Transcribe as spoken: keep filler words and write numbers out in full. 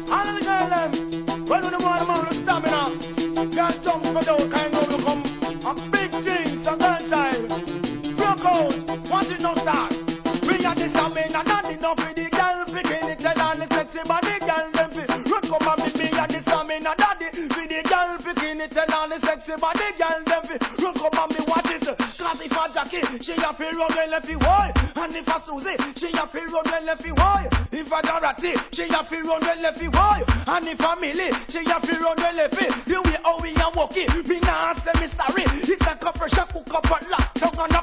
All of the girl them, when you want them all stamina, can't jump for those kind of look come. A big things, a girl child. Broke out, watch it now start. We are the stamina, not enough with the girl picking it, tell all the sexy body girl them fi. Run come and meet me at the stamina, daddy. With the girl picking it, tell all the sexy body girl them fi. Run come and me watch it. Cause if a Jackie, she a fi run well if you want. And if a Susie, she a fi run well if you want. If a Dorothy, she a fi run well if you want. And if a Millie, she a fi run well if you. The way how we a walking, we nah say me sorry. It's a couple shot, cook up and lock, down and